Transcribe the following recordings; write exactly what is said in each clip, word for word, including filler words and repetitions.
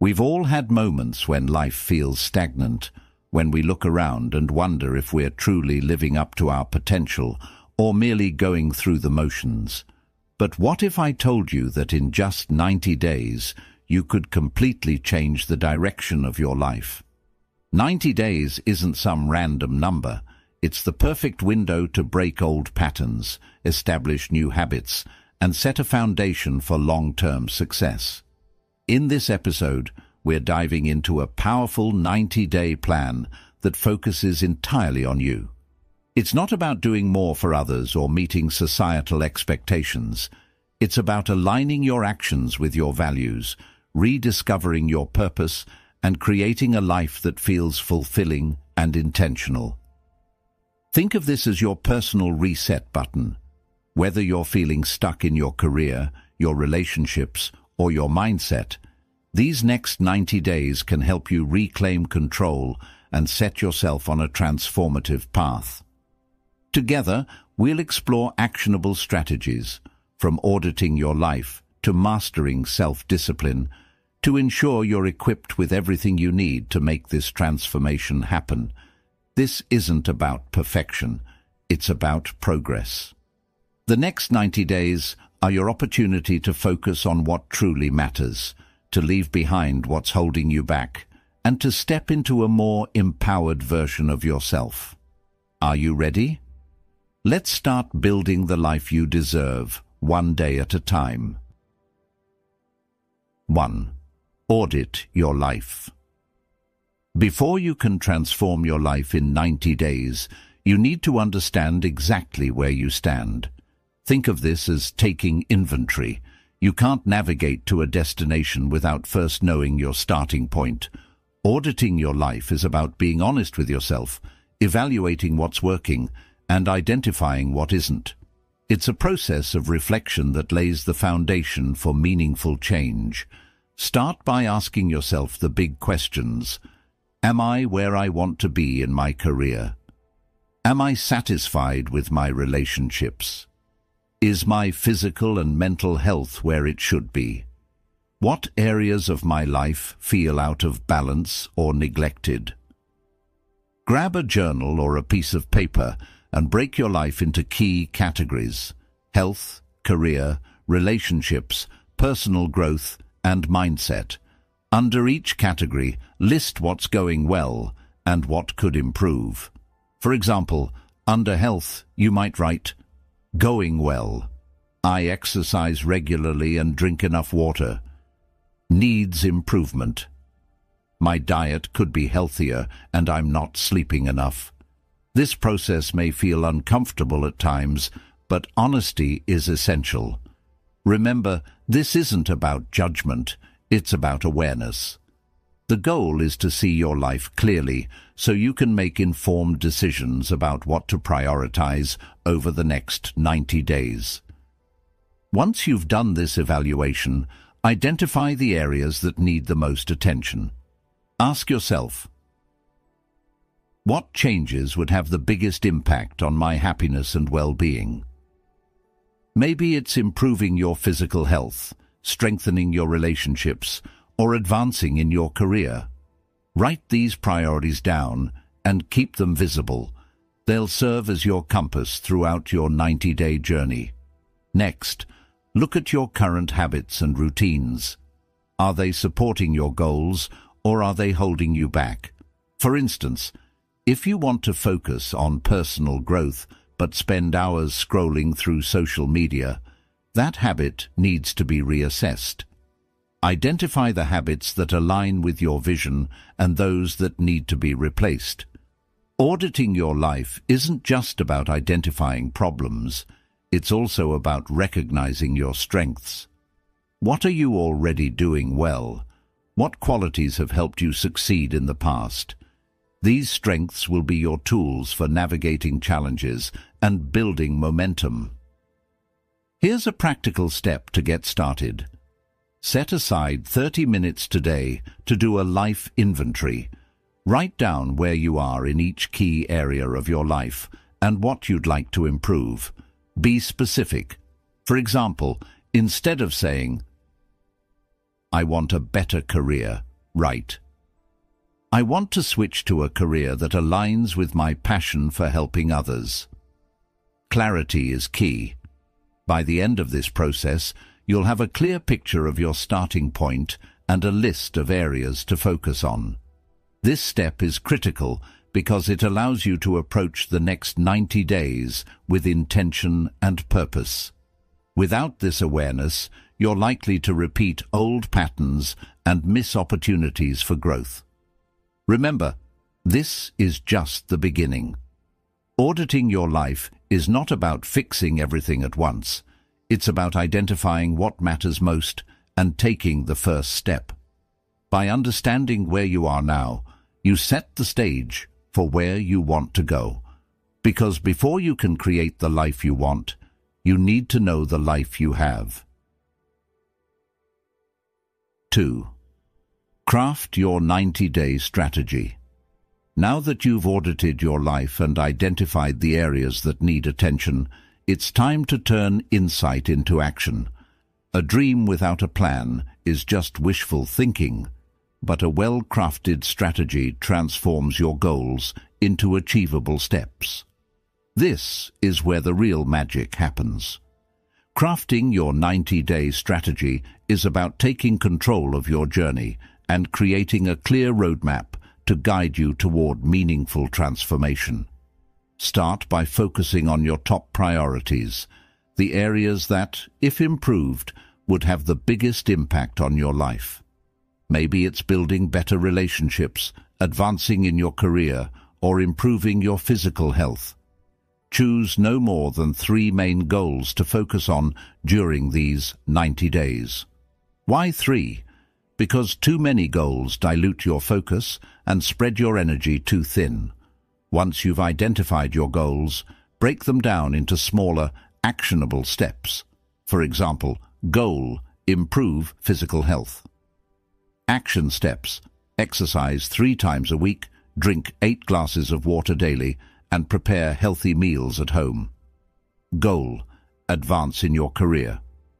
We've all had moments when life feels stagnant, when we look around and wonder if we're truly living up to our potential or merely going through the motions. But what if I told you that in just ninety days you could completely change the direction of your life? ninety days isn't some random number. It's the perfect window to break old patterns, establish new habits, and set a foundation for long-term success. In this episode, we're diving into a powerful ninety-day plan that focuses entirely on you. It's not about doing more for others or meeting societal expectations. It's about aligning your actions with your values, rediscovering your purpose, and creating a life that feels fulfilling and intentional. Think of this as your personal reset button. Whether you're feeling stuck in your career, your relationships, or your mindset, these next ninety days can help you reclaim control and set yourself on a transformative path. Together, we'll explore actionable strategies, from auditing your life to mastering self-discipline, to ensure you're equipped with everything you need to make this transformation happen. This isn't about perfection, it's about progress. The next ninety days are your opportunity to focus on what truly matters, to leave behind what's holding you back, and to step into a more empowered version of yourself. Are you ready? Let's start building the life you deserve, one day at a time. one. Audit your life. Before you can transform your life in ninety days, you need to understand exactly where you stand. Think of this as taking inventory. You can't navigate to a destination without first knowing your starting point. Auditing your life is about being honest with yourself, evaluating what's working, and identifying what isn't. It's a process of reflection that lays the foundation for meaningful change. Start by asking yourself the big questions. Am I where I want to be in my career? Am I satisfied with my relationships? Is my physical and mental health where it should be? What areas of my life feel out of balance or neglected? Grab a journal or a piece of paper and break your life into key categories: health, career, relationships, personal growth, and mindset. Under each category, list what's going well and what could improve. For example, under health, you might write, going well. I exercise regularly and drink enough water. Needs improvement. My diet could be healthier and I'm not sleeping enough. This process may feel uncomfortable at times, but honesty is essential. Remember, this isn't about judgment, it's about awareness. The goal is to see your life clearly so you can make informed decisions about what to prioritize over the next ninety days. Once you've done this evaluation, identify the areas that need the most attention. Ask yourself, what changes would have the biggest impact on my happiness and well-being? Maybe it's improving your physical health, strengthening your relationships, or advancing in your career. Write these priorities down and keep them visible. They'll serve as your compass throughout your ninety-day journey. Next, look at your current habits and routines. Are they supporting your goals, or are they holding you back? For instance, if you want to focus on personal growth but spend hours scrolling through social media, that habit needs to be reassessed. Identify the habits that align with your vision and those that need to be replaced. Auditing your life isn't just about identifying problems, it's also about recognizing your strengths. What are you already doing well? What qualities have helped you succeed in the past? These strengths will be your tools for navigating challenges and building momentum. Here's a practical step to get started. Set aside thirty minutes today to do a life inventory. Write down where you are in each key area of your life and what you'd like to improve. Be specific. For example, instead of saying, I want a better career, Right. I want to switch to a career that aligns with my passion for helping others. Clarity is key. By the end of this process, you'll have a clear picture of your starting point and a list of areas to focus on. This step is critical because it allows you to approach the next ninety days with intention and purpose. Without this awareness, you're likely to repeat old patterns and miss opportunities for growth. Remember, this is just the beginning. Auditing your life is not about fixing everything at once. It's about identifying what matters most and taking the first step. By understanding where you are now, you set the stage for where you want to go. Because before you can create the life you want, you need to know the life you have. two. Craft your ninety-day strategy. Now that you've audited your life and identified the areas that need attention, it's time to turn insight into action. A dream without a plan is just wishful thinking, but a well-crafted strategy transforms your goals into achievable steps. This is where the real magic happens. Crafting your ninety-day strategy is about taking control of your journey and creating a clear roadmap to guide you toward meaningful transformation. Start by focusing on your top priorities, the areas that, if improved, would have the biggest impact on your life. Maybe it's building better relationships, advancing in your career, or improving your physical health. Choose no more than three main goals to focus on during these ninety days. Why three? Because too many goals dilute your focus and spread your energy too thin. Once you've identified your goals, break them down into smaller, actionable steps. For example, goal: improve physical health. Action steps: exercise three times a week, drink eight glasses of water daily, and prepare healthy meals at home. Goal: advance in your career.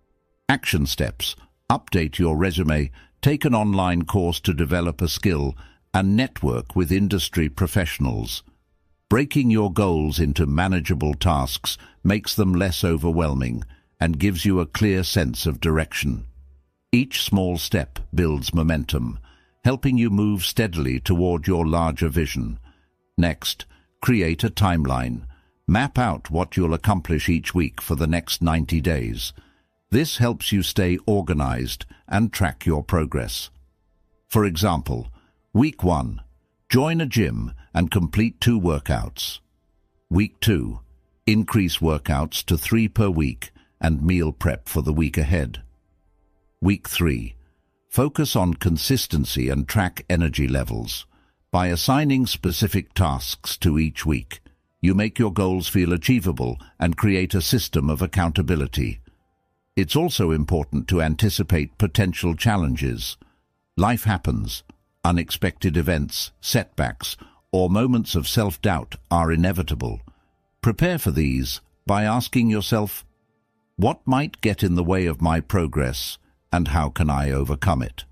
Action steps: update your resume, take an online course to develop a skill, and network with industry professionals. Breaking your goals into manageable tasks makes them less overwhelming and gives you a clear sense of direction. Each small step builds momentum, helping you move steadily toward your larger vision. Next, create a timeline. Map out what you'll accomplish each week for the next ninety days. This helps you stay organized and track your progress. For example, Week one, join a gym and complete two workouts. Week two, increase workouts to three per week and meal prep for the week ahead. Week three, focus on consistency and track energy levels. By assigning specific tasks to each week, you make your goals feel achievable and create a system of accountability. It's also important to anticipate potential challenges. Life happens. Unexpected events, setbacks, or moments of self-doubt are inevitable. Prepare for these by asking yourself, what might get in the way of my progress, and how can I overcome it?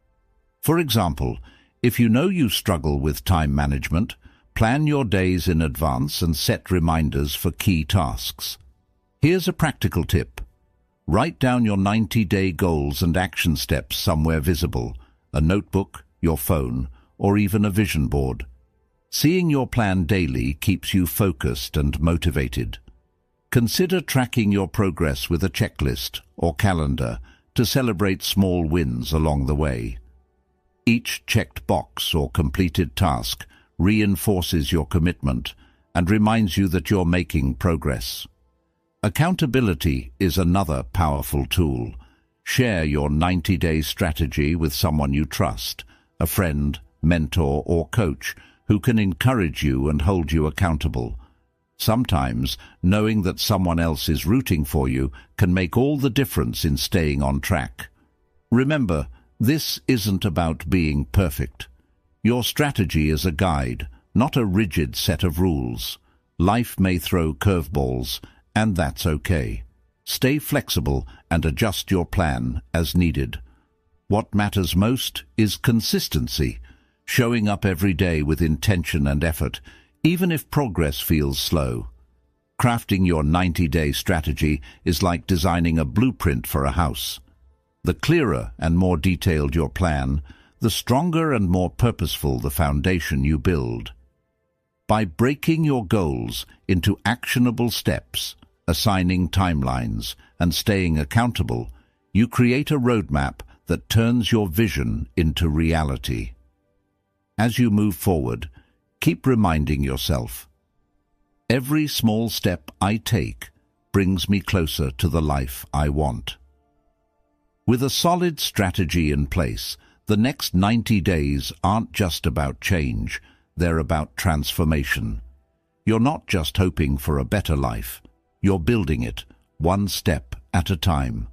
For example, if you know you struggle with time management, plan your days in advance and set reminders for key tasks. Here's a practical tip. Write down your ninety-day goals and action steps somewhere visible, a notebook, your phone, or even a vision board. Seeing your plan daily keeps you focused and motivated. Consider tracking your progress with a checklist or calendar to celebrate small wins along the way. Each checked box or completed task reinforces your commitment and reminds you that you're making progress. Accountability is another powerful tool. Share your ninety-day strategy with someone you trust, a friend, mentor, or coach who can encourage you and hold you accountable. Sometimes, knowing that someone else is rooting for you can make all the difference in staying on track. Remember, this isn't about being perfect. Your strategy is a guide, not a rigid set of rules. Life may throw curveballs, and that's okay. Stay flexible and adjust your plan as needed. What matters most is consistency, showing up every day with intention and effort, even if progress feels slow. Crafting your ninety-day strategy is like designing a blueprint for a house. The clearer and more detailed your plan, the stronger and more purposeful the foundation you build. By breaking your goals into actionable steps, assigning timelines, and staying accountable, you create a roadmap that turns your vision into reality. As you move forward, keep reminding yourself, every small step I take brings me closer to the life I want. With a solid strategy in place, the next ninety days aren't just about change, they're about transformation. You're not just hoping for a better life, you're building it, one step at a time.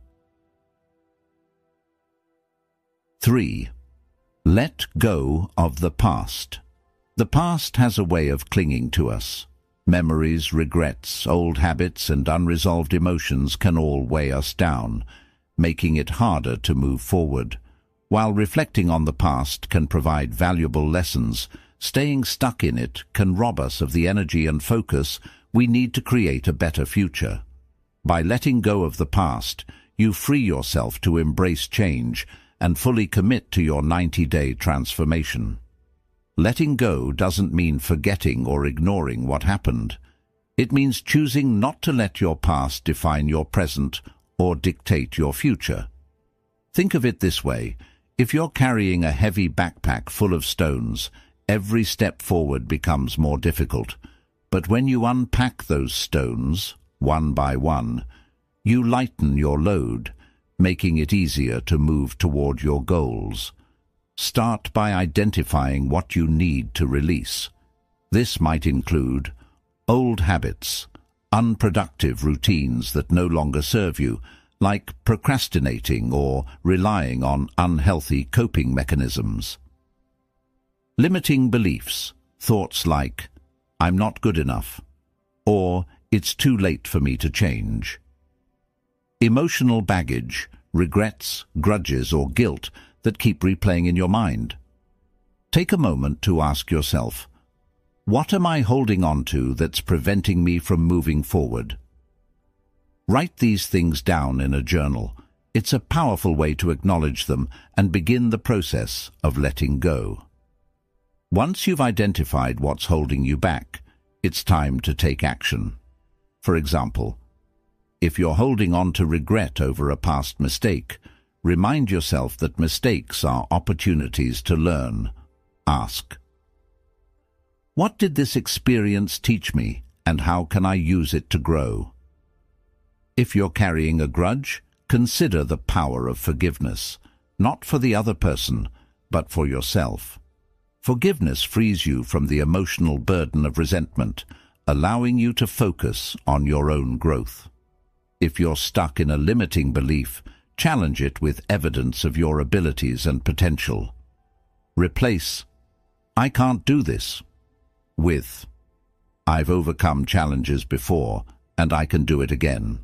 three. Let go of the past. The past has a way of clinging to us. Memories, regrets, old habits, and unresolved emotions can all weigh us down, making it harder to move forward. While reflecting on the past can provide valuable lessons, staying stuck in it can rob us of the energy and focus we need to create a better future. By letting go of the past, you free yourself to embrace change and fully commit to your ninety-day transformation. Letting go doesn't mean forgetting or ignoring what happened. It means choosing not to let your past define your present or dictate your future. Think of it this way. If you're carrying a heavy backpack full of stones, every step forward becomes more difficult. But when you unpack those stones, one by one, you lighten your load, making it easier to move toward your goals. Start by identifying what you need to release. This might include old habits, unproductive routines that no longer serve you, like procrastinating or relying on unhealthy coping mechanisms. Limiting beliefs, thoughts like, I'm not good enough, or it's too late for me to change. Emotional baggage, regrets, grudges, or guilt that keep replaying in your mind. Take a moment to ask yourself, what am I holding on to that's preventing me from moving forward? Write these things down in a journal. It's a powerful way to acknowledge them and begin the process of letting go. Once you've identified what's holding you back, it's time to take action. For example, if you're holding on to regret over a past mistake, remind yourself that mistakes are opportunities to learn. Ask, what did this experience teach me, and how can I use it to grow? If you're carrying a grudge, consider the power of forgiveness, not for the other person, but for yourself. Forgiveness frees you from the emotional burden of resentment, allowing you to focus on your own growth. If you're stuck in a limiting belief, challenge it with evidence of your abilities and potential. Replace, I can't do this, with, I've overcome challenges before, and I can do it again.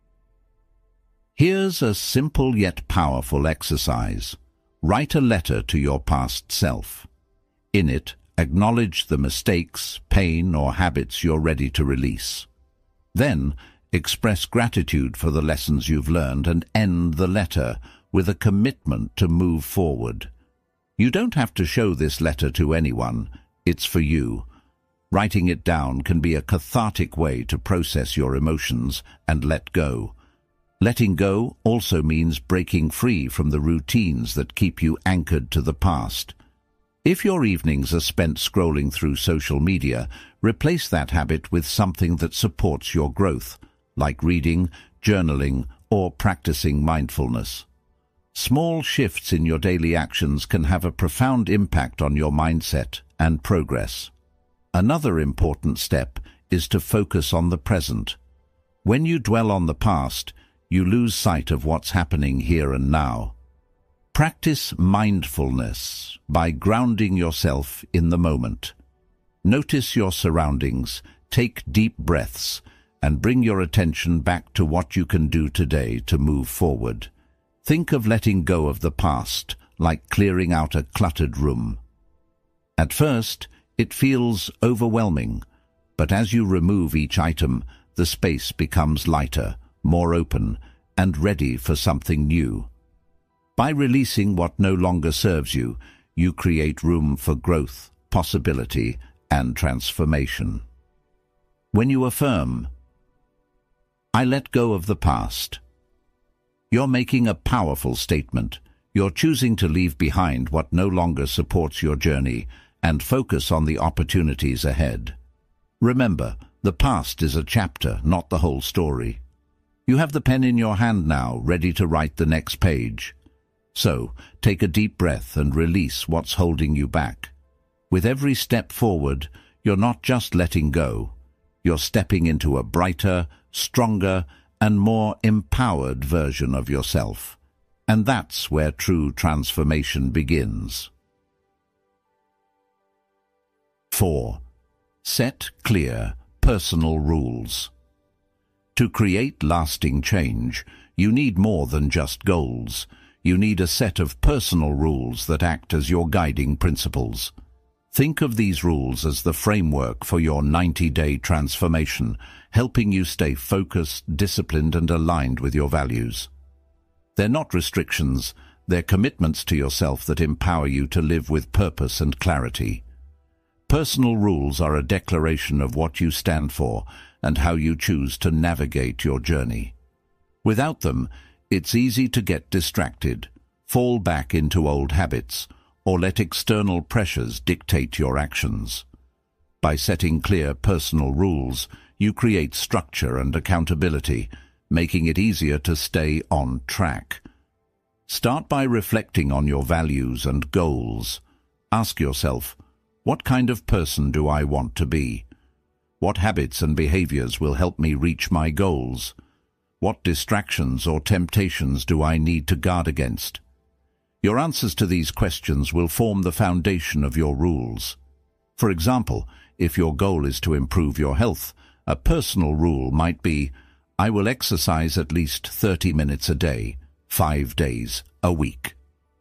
Here's a simple yet powerful exercise. Write a letter to your past self. In it, acknowledge the mistakes, pain, or habits you're ready to release. Then, express gratitude for the lessons you've learned and end the letter with a commitment to move forward. You don't have to show this letter to anyone. It's for you. Writing it down can be a cathartic way to process your emotions and let go. Letting go also means breaking free from the routines that keep you anchored to the past. If your evenings are spent scrolling through social media, replace that habit with something that supports your growth, like reading, journaling, or practicing mindfulness. Small shifts in your daily actions can have a profound impact on your mindset and progress. Another important step is to focus on the present. When you dwell on the past, you lose sight of what's happening here and now. Practice mindfulness by grounding yourself in the moment. Notice your surroundings, take deep breaths, and bring your attention back to what you can do today to move forward. Think of letting go of the past, like clearing out a cluttered room. At first, it feels overwhelming, but as you remove each item, the space becomes lighter, more open, and ready for something new. By releasing what no longer serves you, you create room for growth, possibility, and transformation. When you affirm, "I let go of the past," you're making a powerful statement. You're choosing to leave behind what no longer supports your journey and focus on the opportunities ahead. Remember, the past is a chapter, not the whole story. You have the pen in your hand now, ready to write the next page. So, take a deep breath and release what's holding you back. With every step forward, you're not just letting go. You're stepping into a brighter, stronger, and more empowered version of yourself. And that's where true transformation begins. four. Set clear, personal rules. To create lasting change, you need more than just goals. You need a set of personal rules that act as your guiding principles. Think of these rules as the framework for your ninety-day transformation, helping you stay focused, disciplined, and aligned with your values. They're not restrictions, they're commitments to yourself that empower you to live with purpose and clarity. Personal rules are a declaration of what you stand for and how you choose to navigate your journey. Without them, it's easy to get distracted, fall back into old habits, or let external pressures dictate your actions. By setting clear personal rules, you create structure and accountability, making it easier to stay on track. Start by reflecting on your values and goals. Ask yourself, what kind of person do I want to be? What habits and behaviors will help me reach my goals? What distractions or temptations do I need to guard against? Your answers to these questions will form the foundation of your rules. For example, if your goal is to improve your health, a personal rule might be, I will exercise at least thirty minutes a day, five days a week.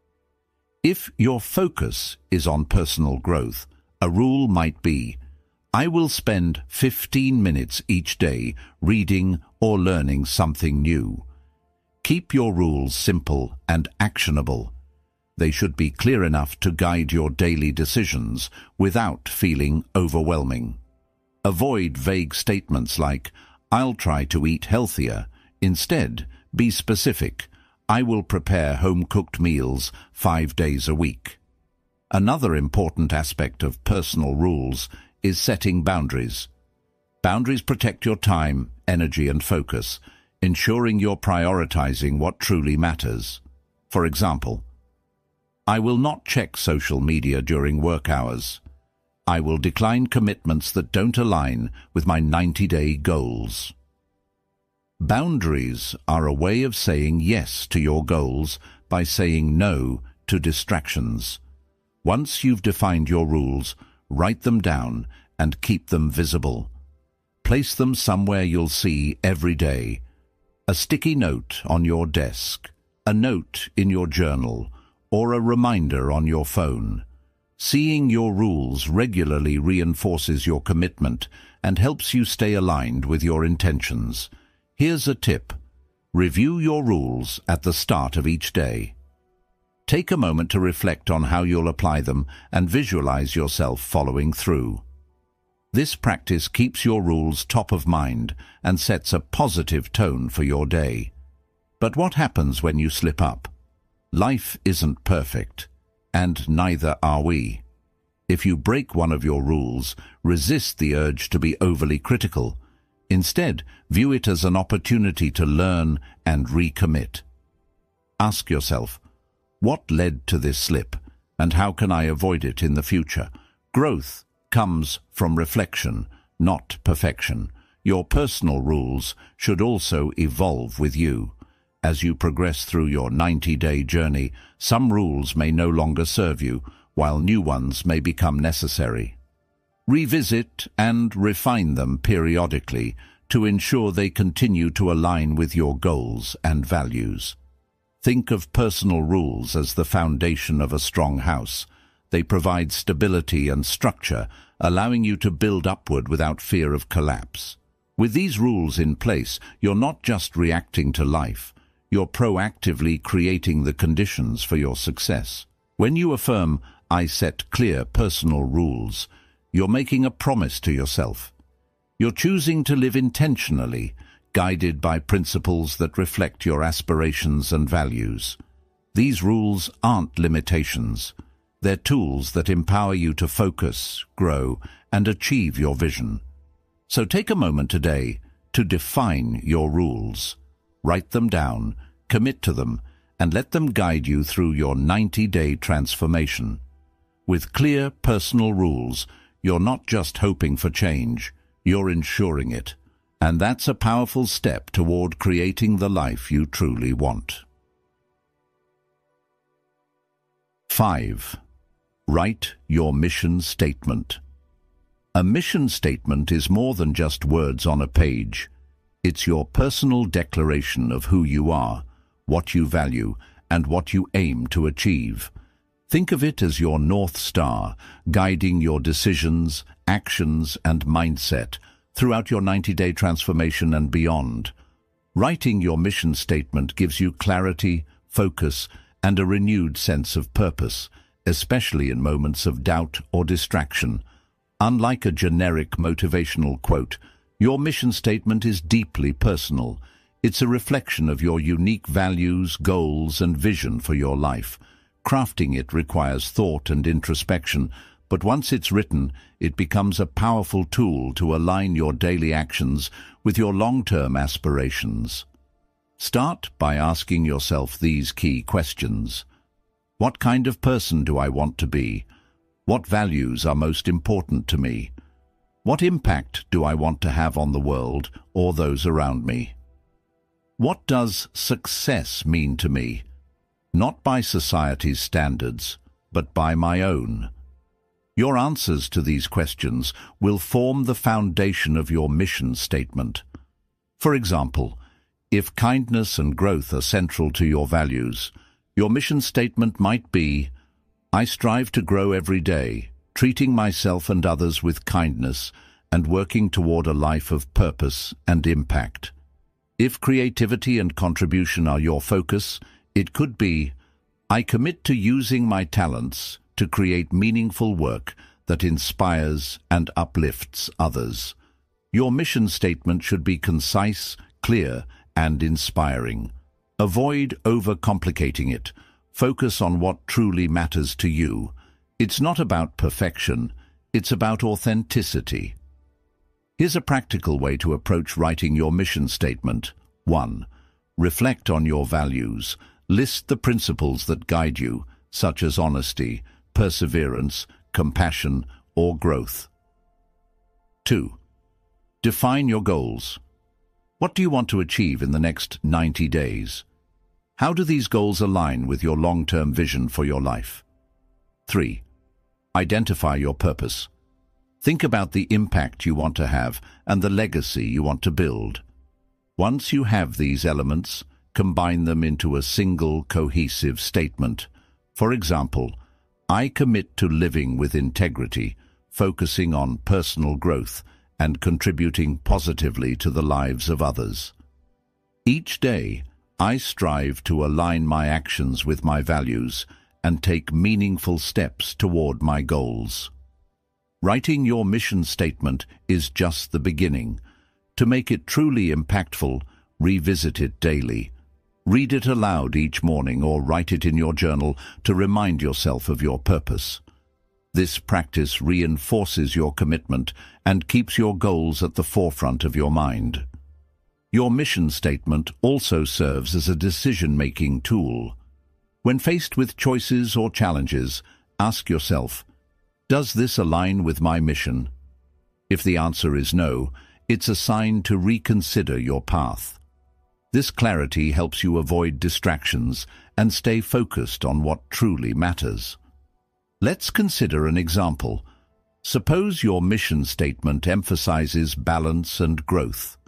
If your focus is on personal growth, a rule might be, I will spend fifteen minutes each day reading or learning something new. Keep your rules simple and actionable. They should be clear enough to guide your daily decisions without feeling overwhelming. Avoid vague statements like, I'll try to eat healthier. Instead, be specific. I will prepare home-cooked meals five days a week. Another important aspect of personal rules is setting boundaries. Boundaries protect your time, energy, and focus, ensuring you're prioritizing what truly matters. For example, I will not check social media during work hours. I will decline commitments that don't align with my ninety-day goals. Boundaries are a way of saying yes to your goals by saying no to distractions. Once you've defined your rules, write them down and keep them visible. Place them somewhere you'll see every day. A sticky note on your desk, a note in your journal, or a reminder on your phone. Seeing your rules regularly reinforces your commitment and helps you stay aligned with your intentions. Here's a tip. Review your rules at the start of each day. Take a moment to reflect on how you'll apply them and visualize yourself following through. This practice keeps your rules top of mind and sets a positive tone for your day. But what happens when you slip up? Life isn't perfect, and neither are we. If you break one of your rules, resist the urge to be overly critical. Instead, view it as an opportunity to learn and recommit. Ask yourself, what led to this slip, and how can I avoid it in the future? Growth comes from reflection, not perfection. Your personal rules should also evolve with you. As you progress through your ninety-day journey, some rules may no longer serve you, while new ones may become necessary. Revisit and refine them periodically to ensure they continue to align with your goals and values. Think of personal rules as the foundation of a strong house. They provide stability and structure, allowing you to build upward without fear of collapse. With these rules in place, you're not just reacting to life, you're proactively creating the conditions for your success. When you affirm, "I set clear personal rules," you're making a promise to yourself. You're choosing to live intentionally, guided by principles that reflect your aspirations and values. These rules aren't limitations. They're tools that empower you to focus, grow, and achieve your vision. So take a moment today to define your rules. Write them down, commit to them, and let them guide you through your ninety-day transformation. With clear personal rules, you're not just hoping for change, you're ensuring it. And that's a powerful step toward creating the life you truly want. five. Write your mission statement. A mission statement is more than just words on a page. It's your personal declaration of who you are, what you value, and what you aim to achieve. Think of it as your North Star, guiding your decisions, actions, and mindset throughout your ninety-day transformation and beyond. Writing your mission statement gives you clarity, focus, and a renewed sense of purpose, especially in moments of doubt or distraction. Unlike a generic motivational quote, your mission statement is deeply personal. It's a reflection of your unique values, goals, and vision for your life. Crafting it requires thought and introspection, but once it's written, it becomes a powerful tool to align your daily actions with your long-term aspirations. Start by asking yourself these key questions. What kind of person do I want to be? What values are most important to me? What impact do I want to have on the world or those around me? What does success mean to me? Not by society's standards, but by my own. Your answers to these questions will form the foundation of your mission statement. For example, if kindness and growth are central to your values, your mission statement might be, "I strive to grow every day, treating myself and others with kindness and working toward a life of purpose and impact." If creativity and contribution are your focus, it could be, "I commit to using my talents to create meaningful work that inspires and uplifts others." Your mission statement should be concise, clear, and inspiring. Avoid overcomplicating it. Focus on what truly matters to you. It's not about perfection, it's about authenticity. Here's a practical way to approach writing your mission statement. one. Reflect on your values. List the principles that guide you, such as honesty, perseverance, compassion, or growth. two. Define your goals. What do you want to achieve in the next ninety days? How do these goals align with your long-term vision for your life? three. Identify your purpose. Think about the impact you want to have and the legacy you want to build. Once you have these elements, combine them into a single cohesive statement. For example, "I commit to living with integrity, focusing on personal growth, and contributing positively to the lives of others. Each day, I strive to align my actions with my values and take meaningful steps toward my goals." Writing your mission statement is just the beginning. To make it truly impactful, revisit it daily. Read it aloud each morning or write it in your journal to remind yourself of your purpose. This practice reinforces your commitment and keeps your goals at the forefront of your mind. Your mission statement also serves as a decision-making tool. When faced with choices or challenges, ask yourself, "Does this align with my mission?" If the answer is no, it's a sign to reconsider your path. This clarity helps you avoid distractions and stay focused on what truly matters. Let's consider an example. Suppose your mission statement emphasizes balance and growth.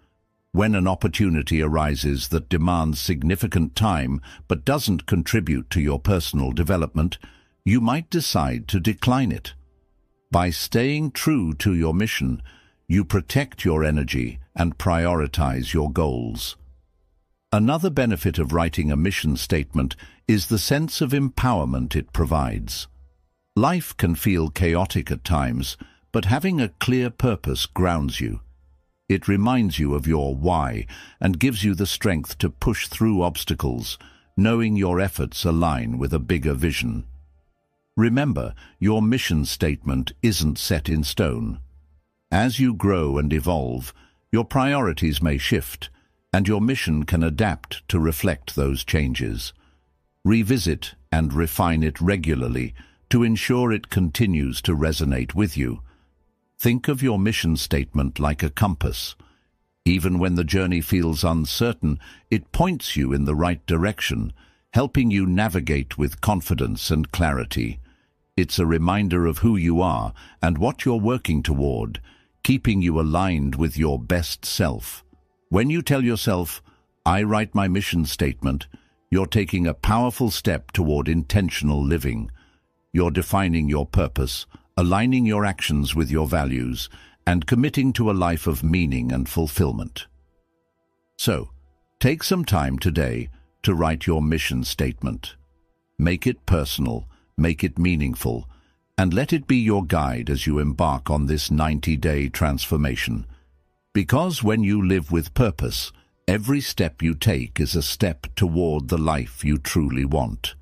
When an opportunity arises that demands significant time but doesn't contribute to your personal development, you might decide to decline it. By staying true to your mission, you protect your energy and prioritize your goals. Another benefit of writing a mission statement is the sense of empowerment it provides. Life can feel chaotic at times, but having a clear purpose grounds you. It reminds you of your why and gives you the strength to push through obstacles, knowing your efforts align with a bigger vision. Remember, your mission statement isn't set in stone. As you grow and evolve, your priorities may shift, and your mission can adapt to reflect those changes. Revisit and refine it regularly to ensure it continues to resonate with you. Think of your mission statement like a compass. Even when the journey feels uncertain, it points you in the right direction, helping you navigate with confidence and clarity. It's a reminder of who you are and what you're working toward, keeping you aligned with your best self. When you tell yourself, "I write my mission statement," you're taking a powerful step toward intentional living. You're defining your purpose, aligning your actions with your values, and committing to a life of meaning and fulfillment. So, take some time today to write your mission statement. Make it personal, make it meaningful, and let it be your guide as you embark on this ninety-day transformation. Because when you live with purpose, every step you take is a step toward the life you truly want.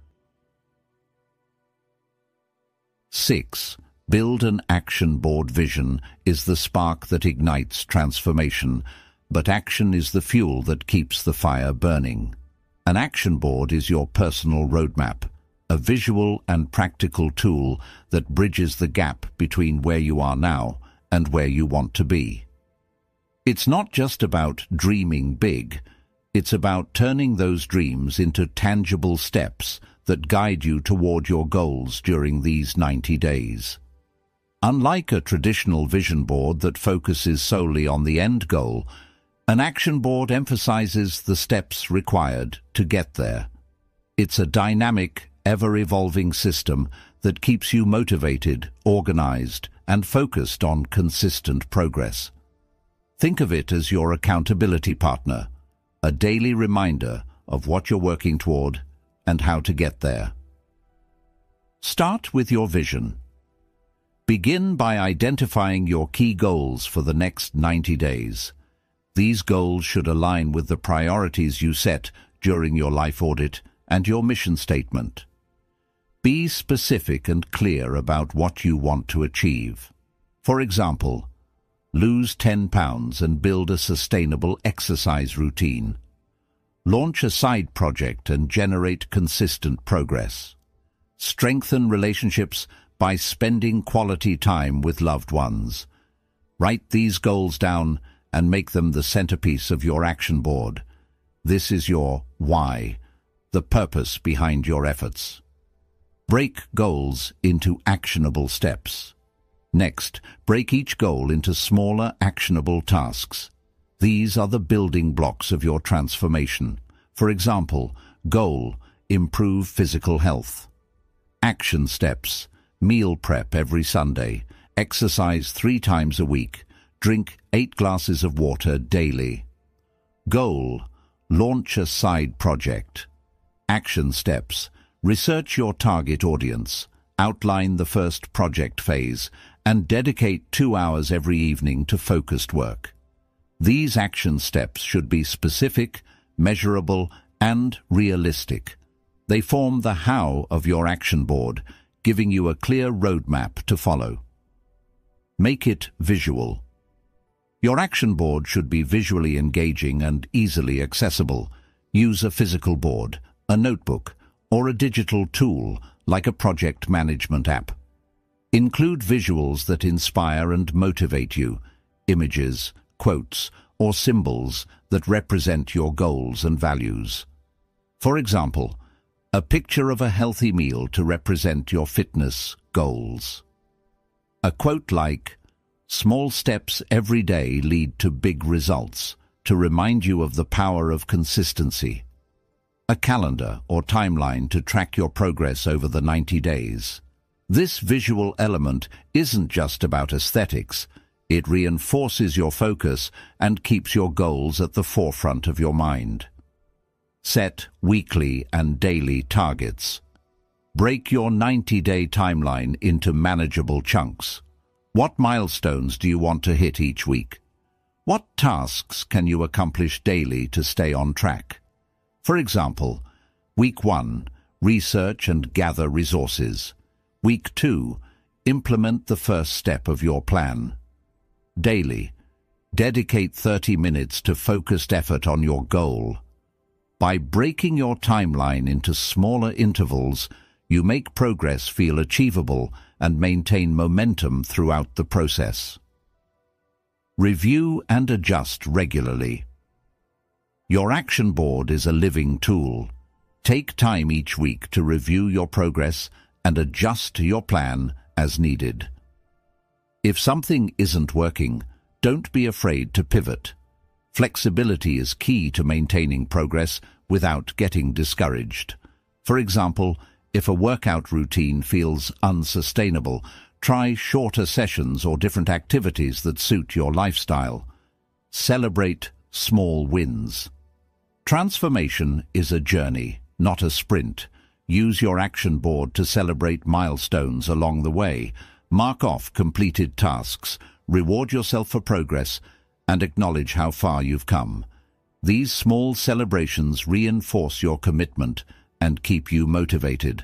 six. Build an action board. Vision is the spark that ignites transformation, but action is the fuel that keeps the fire burning. An action board is your personal roadmap, a visual and practical tool that bridges the gap between where you are now and where you want to be. It's not just about dreaming big, it's about turning those dreams into tangible steps that guide you toward your goals during these ninety days. Unlike a traditional vision board that focuses solely on the end goal, an action board emphasizes the steps required to get there. It's a dynamic, ever-evolving system that keeps you motivated, organized, and focused on consistent progress. Think of it as your accountability partner, a daily reminder of what you're working toward and how to get there. Start with your vision. Begin by identifying your key goals for the next ninety days. These goals should align with the priorities you set during your life audit and your mission statement. Be specific and clear about what you want to achieve. For example, lose ten pounds and build a sustainable exercise routine. Launch a side project and generate consistent progress. Strengthen relationships by spending quality time with loved ones. Write these goals down and make them the centerpiece of your action board. This is your why, the purpose behind your efforts. Break goals into actionable steps. Next, break each goal into smaller, actionable tasks. These are the building blocks of your transformation. For example, goal, improve physical health. Action steps, meal prep every Sunday, exercise three times a week, drink eight glasses of water daily. Goal, launch a side project. Action steps, research your target audience, outline the first project phase, and dedicate two hours every evening to focused work. These action steps should be specific, measurable, and realistic. They form the how of your action board, giving you a clear roadmap to follow. Make it visual. Your action board should be visually engaging and easily accessible. Use a physical board, a notebook, or a digital tool like a project management app. Include visuals that inspire and motivate you, images, quotes, or symbols that represent your goals and values. For example, a picture of a healthy meal to represent your fitness goals. A quote like, "Small steps every day lead to big results," to remind you of the power of consistency. A calendar or timeline to track your progress over the ninety days. This visual element isn't just about aesthetics. It reinforces your focus and keeps your goals at the forefront of your mind. Set weekly and daily targets. Break your ninety-day timeline into manageable chunks. What milestones do you want to hit each week? What tasks can you accomplish daily to stay on track? For example, Week one, research and gather resources. Week two, implement the first step of your plan. Daily, dedicate thirty minutes to focused effort on your goal. By breaking your timeline into smaller intervals, you make progress feel achievable and maintain momentum throughout the process. Review and adjust regularly. Your action board is a living tool. Take time each week to review your progress and adjust your plan as needed. If something isn't working, don't be afraid to pivot. Flexibility is key to maintaining progress without getting discouraged. For example, if a workout routine feels unsustainable, try shorter sessions or different activities that suit your lifestyle. Celebrate small wins. Transformation is a journey, not a sprint. Use your action board to celebrate milestones along the way. Mark off completed tasks, reward yourself for progress, and acknowledge how far you've come. These small celebrations reinforce your commitment and keep you motivated.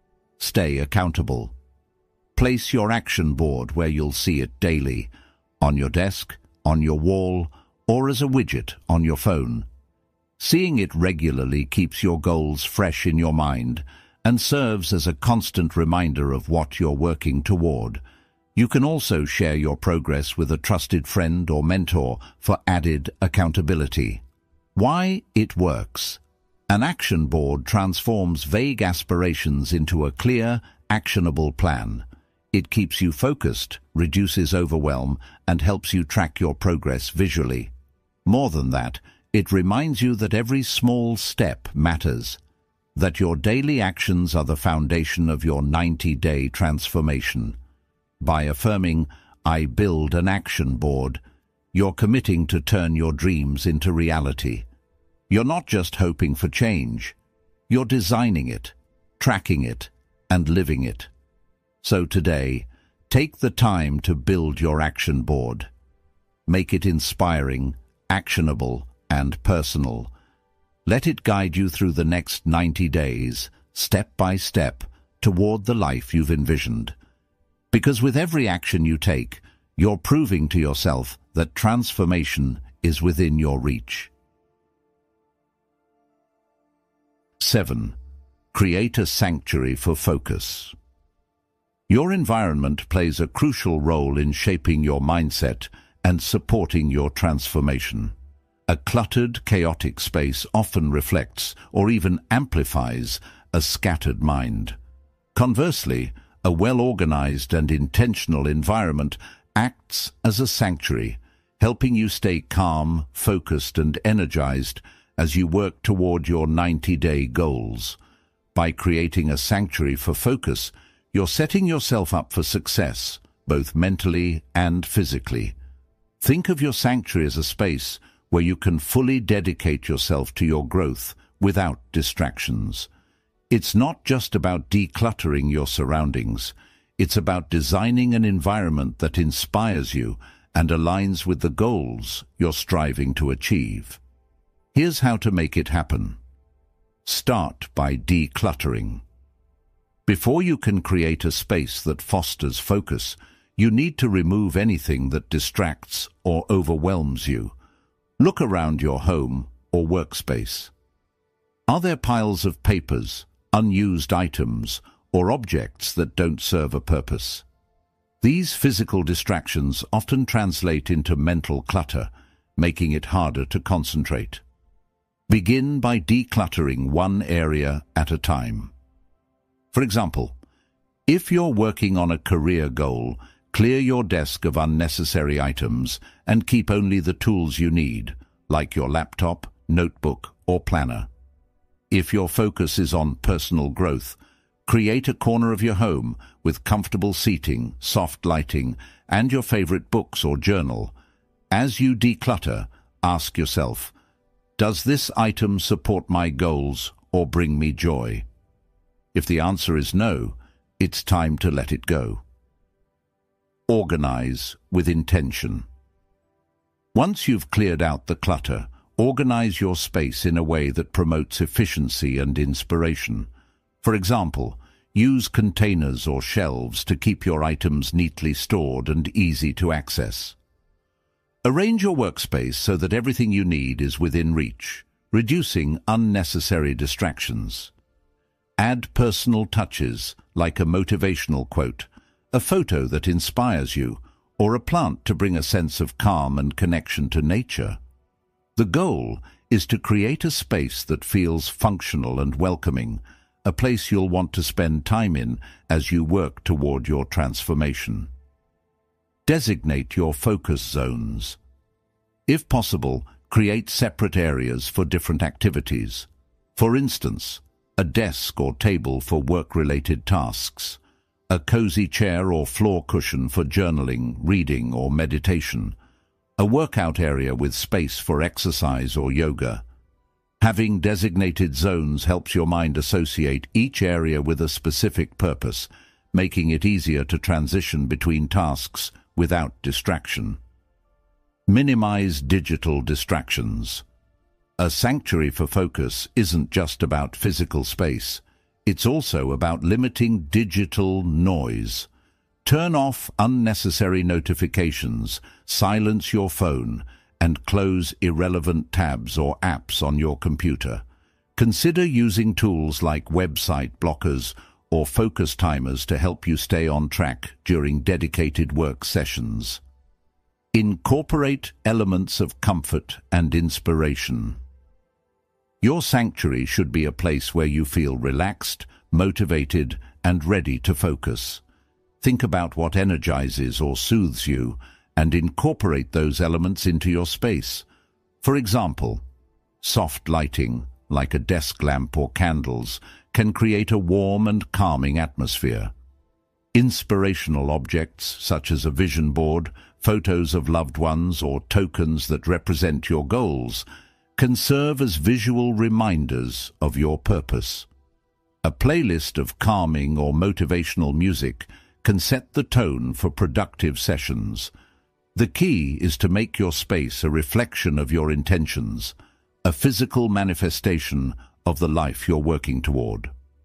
Stay accountable. Place your action board where you'll see it daily, on your desk, on your wall, or as a widget on your phone. Seeing it regularly keeps your goals fresh in your mind and serves as a constant reminder of what you're working toward. You can also share your progress with a trusted friend or mentor for added accountability. Why it works. An action board transforms vague aspirations into a clear, actionable plan. It keeps you focused, reduces overwhelm, and helps you track your progress visually. More than that, it reminds you that every small step matters, that your daily actions are the foundation of your ninety-day transformation. By affirming, "I build an action board," you're committing to turn your dreams into reality. You're not just hoping for change. You're designing it, tracking it, and living it. So today, take the time to build your action board. Make it inspiring, actionable, and personal. Let it guide you through the next ninety days, step by step, toward the life you've envisioned. Because with every action you take, you're proving to yourself that transformation is within your reach. seven. Create a sanctuary for focus. Your environment plays a crucial role in shaping your mindset and supporting your transformation. A cluttered, chaotic space often reflects or even amplifies a scattered mind. Conversely, a well-organized and intentional environment acts as a sanctuary, helping you stay calm, focused, and energized as you work toward your ninety-day goals. By creating a sanctuary for focus, you're setting yourself up for success, both mentally and physically. Think of your sanctuary as a space where you can fully dedicate yourself to your growth without distractions. It's not just about decluttering your surroundings. It's about designing an environment that inspires you and aligns with the goals you're striving to achieve. Here's how to make it happen. Start by decluttering. Before you can create a space that fosters focus, you need to remove anything that distracts or overwhelms you. Look around your home or workspace. Are there piles of papers, unused items, or objects that don't serve a purpose? These physical distractions often translate into mental clutter, making it harder to concentrate. Begin by decluttering one area at a time. For example, if you're working on a career goal, clear your desk of unnecessary items and keep only the tools you need, like your laptop, notebook, or planner. If your focus is on personal growth, create a corner of your home with comfortable seating, soft lighting, and your favorite books or journal. As you declutter, ask yourself, does this item support my goals or bring me joy? If the answer is no, it's time to let it go. Organize with intention. Once you've cleared out the clutter, organize your space in a way that promotes efficiency and inspiration. For example, use containers or shelves to keep your items neatly stored and easy to access. Arrange your workspace so that everything you need is within reach, reducing unnecessary distractions. Add personal touches like a motivational quote, a photo that inspires you, or a plant to bring a sense of calm and connection to nature. The goal is to create a space that feels functional and welcoming, a place you'll want to spend time in as you work toward your transformation. Designate your focus zones. If possible, create separate areas for different activities. For instance, a desk or table for work-related tasks, a cozy chair or floor cushion for journaling, reading, or meditation, a workout area with space for exercise or yoga. Having designated zones helps your mind associate each area with a specific purpose, making it easier to transition between tasks without distraction. Minimize digital distractions. A sanctuary for focus isn't just about physical space. It's also about limiting digital noise. Turn off unnecessary notifications, silence your phone, and close irrelevant tabs or apps on your computer. Consider using tools like website blockers or focus timers to help you stay on track during dedicated work sessions. Incorporate elements of comfort and inspiration. Your sanctuary should be a place where you feel relaxed, motivated, and ready to focus. Think about what energizes or soothes you, and incorporate those elements into your space. For example, soft lighting, like a desk lamp or candles, can create a warm and calming atmosphere. Inspirational objects, such as a vision board, photos of loved ones, or tokens that represent your goals, can serve as visual reminders of your purpose. A playlist of calming or motivational music can set the tone for productive sessions. The key is to make your space a reflection of your intentions, a physical manifestation of the life you're working toward.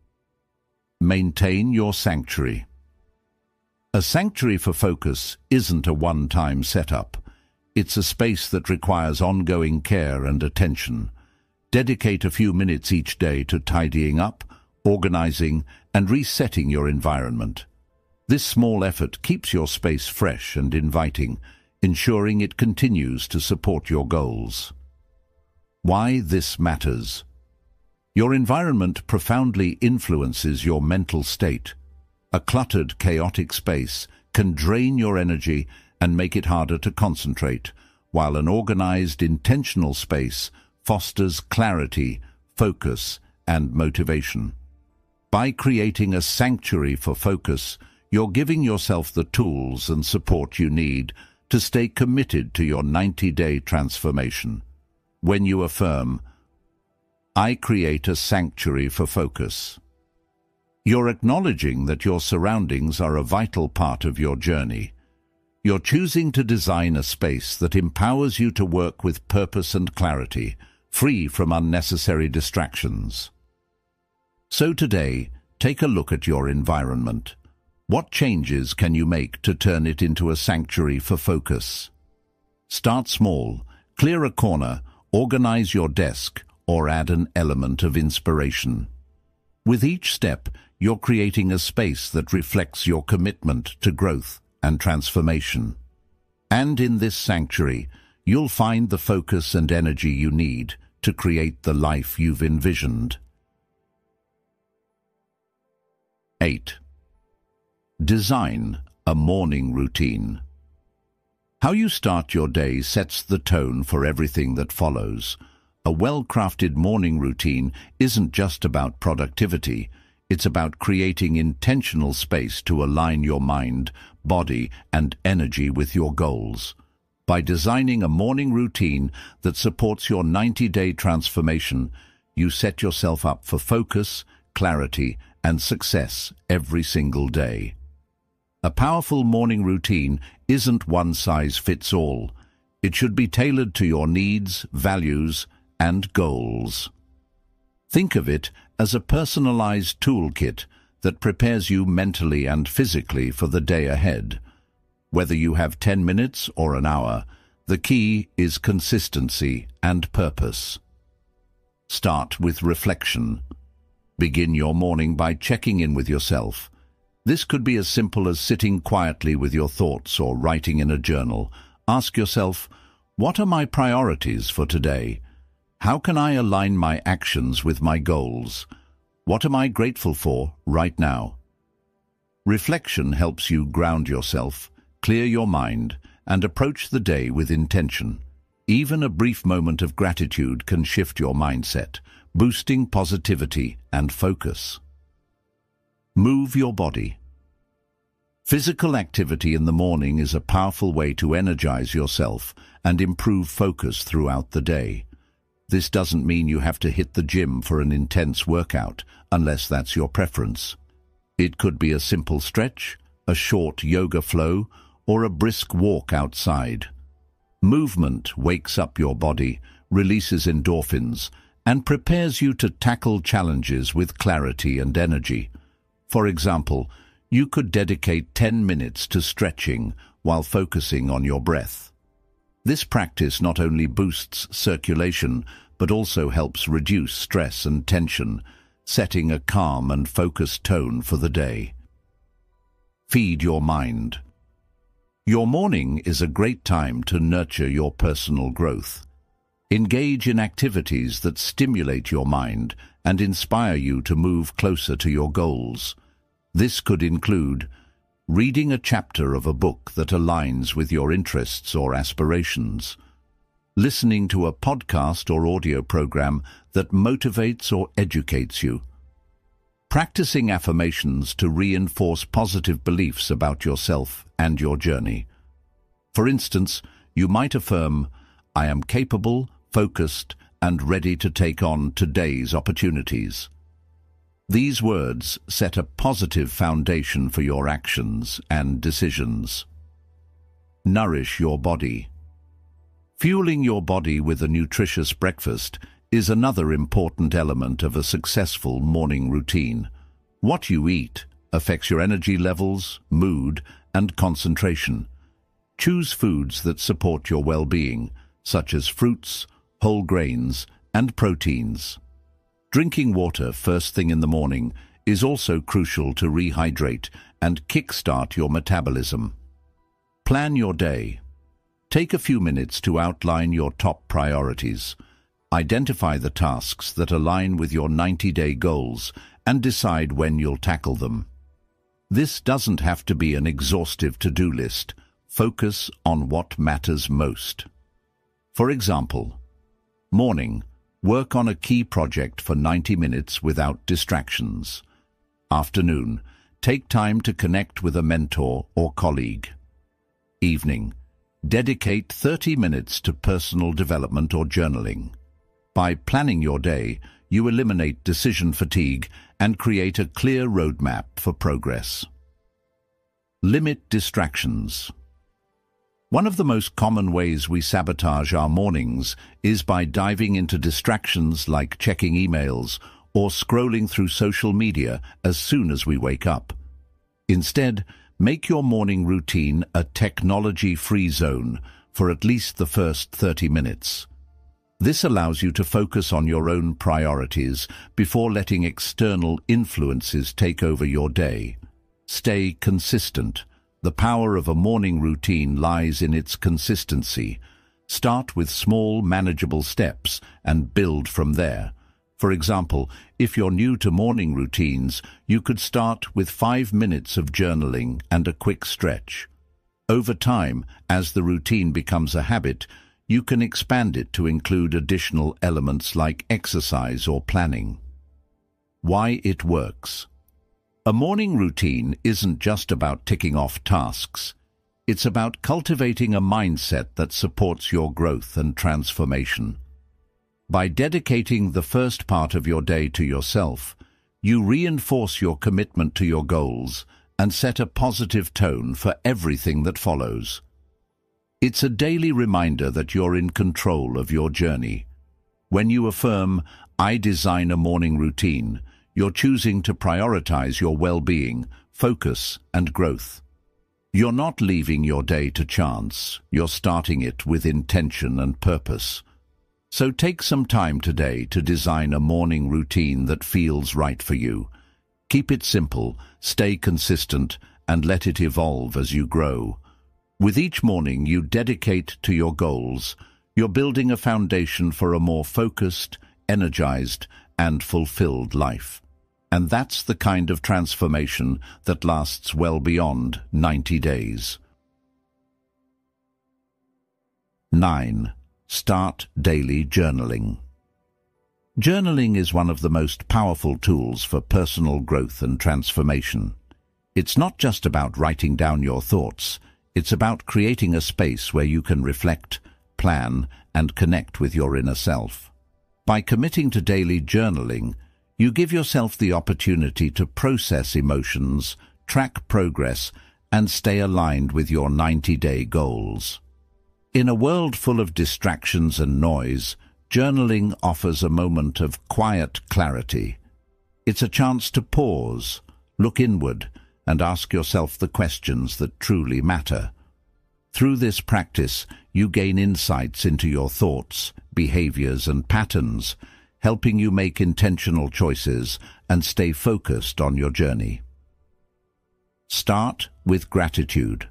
Maintain your sanctuary. A sanctuary for focus isn't a one-time setup. It's a space that requires ongoing care and attention. Dedicate a few minutes each day to tidying up, organizing, and resetting your environment. This small effort keeps your space fresh and inviting, ensuring it continues to support your goals. Why this matters. Your environment profoundly influences your mental state. A cluttered, chaotic space can drain your energy and make it harder to concentrate, while an organized, intentional space fosters clarity, focus, and motivation. By creating a sanctuary for focus, you're giving yourself the tools and support you need to stay committed to your ninety-day transformation. When you affirm, "I create a sanctuary for focus," you're acknowledging that your surroundings are a vital part of your journey. You're choosing to design a space that empowers you to work with purpose and clarity, free from unnecessary distractions. So today, take a look at your environment. What changes can you make to turn it into a sanctuary for focus? Start small, clear a corner, organize your desk, or add an element of inspiration. With each step, you're creating a space that reflects your commitment to growth and transformation. And in this sanctuary, you'll find the focus and energy you need to create the life you've envisioned. eight. Design a morning routine. How you start your day sets the tone for everything that follows. A well-crafted morning routine isn't just about productivity. It's about creating intentional space to align your mind, body, and energy with your goals. By designing a morning routine that supports your ninety-day transformation, you set yourself up for focus, clarity, and success every single day. A powerful morning routine isn't one size fits all. It should be tailored to your needs, values, and goals. Think of it as a personalized toolkit that prepares you mentally and physically for the day ahead. Whether you have ten minutes or an hour, the key is consistency and purpose. Start with reflection. Begin your morning by checking in with yourself. This could be as simple as sitting quietly with your thoughts or writing in a journal. Ask yourself, what are my priorities for today? How can I align my actions with my goals? What am I grateful for right now? Reflection helps you ground yourself, clear your mind, and approach the day with intention. Even a brief moment of gratitude can shift your mindset, boosting positivity and focus. Move your body. Physical activity in the morning is a powerful way to energize yourself and improve focus throughout the day. This doesn't mean you have to hit the gym for an intense workout, unless that's your preference. It could be a simple stretch, a short yoga flow, or a brisk walk outside. Movement wakes up your body, releases endorphins, and prepares you to tackle challenges with clarity and energy. For example, you could dedicate ten minutes to stretching while focusing on your breath. This practice not only boosts circulation, but also helps reduce stress and tension, setting a calm and focused tone for the day. Feed your mind. Your morning is a great time to nurture your personal growth. Engage in activities that stimulate your mind and inspire you to move closer to your goals. This could include reading a chapter of a book that aligns with your interests or aspirations, listening to a podcast or audio program that motivates or educates you, practicing affirmations to reinforce positive beliefs about yourself and your journey. For instance, you might affirm, "I am capable, focused, and ready to take on today's opportunities." These words set a positive foundation for your actions and decisions. Nourish your body. Fueling your body with a nutritious breakfast is another important element of a successful morning routine. What you eat affects your energy levels, mood, and concentration. Choose foods that support your well-being, such as fruits, whole grains, and proteins. Drinking water first thing in the morning is also crucial to rehydrate and kickstart your metabolism. Plan your day. Take a few minutes to outline your top priorities. Identify the tasks that align with your ninety-day goals and decide when you'll tackle them. This doesn't have to be an exhaustive to-do list. Focus on what matters most. For example, morning. Work on a key project for ninety minutes without distractions. Afternoon. Take time to connect with a mentor or colleague. Evening. Dedicate thirty minutes to personal development or journaling. By planning your day, you eliminate decision fatigue and create a clear roadmap for progress. Limit distractions. One of the most common ways we sabotage our mornings is by diving into distractions like checking emails or scrolling through social media as soon as we wake up. Instead, make your morning routine a technology-free zone for at least the first thirty minutes. This allows you to focus on your own priorities before letting external influences take over your day. Stay consistent. The power of a morning routine lies in its consistency. Start with small, manageable steps and build from there. For example, if you're new to morning routines, you could start with five minutes of journaling and a quick stretch. Over time, as the routine becomes a habit, you can expand it to include additional elements like exercise or planning. Why it works. A morning routine isn't just about ticking off tasks. It's about cultivating a mindset that supports your growth and transformation. By dedicating the first part of your day to yourself, you reinforce your commitment to your goals and set a positive tone for everything that follows. It's a daily reminder that you're in control of your journey. When you affirm, "I design a morning routine," you're choosing to prioritize your well-being, focus, and growth. You're not leaving your day to chance. You're starting it with intention and purpose. So take some time today to design a morning routine that feels right for you. Keep it simple, stay consistent, and let it evolve as you grow. With each morning you dedicate to your goals, you're building a foundation for a more focused, energized, and fulfilled life. And that's the kind of transformation that lasts well beyond ninety days. nine. Start daily journaling. Journaling is one of the most powerful tools for personal growth and transformation. It's not just about writing down your thoughts, it's about creating a space where you can reflect, plan, and connect with your inner self. By committing to daily journaling, you give yourself the opportunity to process emotions, track progress, and stay aligned with your ninety-day goals. In a world full of distractions and noise, journaling offers a moment of quiet clarity. It's a chance to pause, look inward, and ask yourself the questions that truly matter. Through this practice, you gain insights into your thoughts, behaviors, and patterns, helping you make intentional choices and stay focused on your journey. Start with gratitude.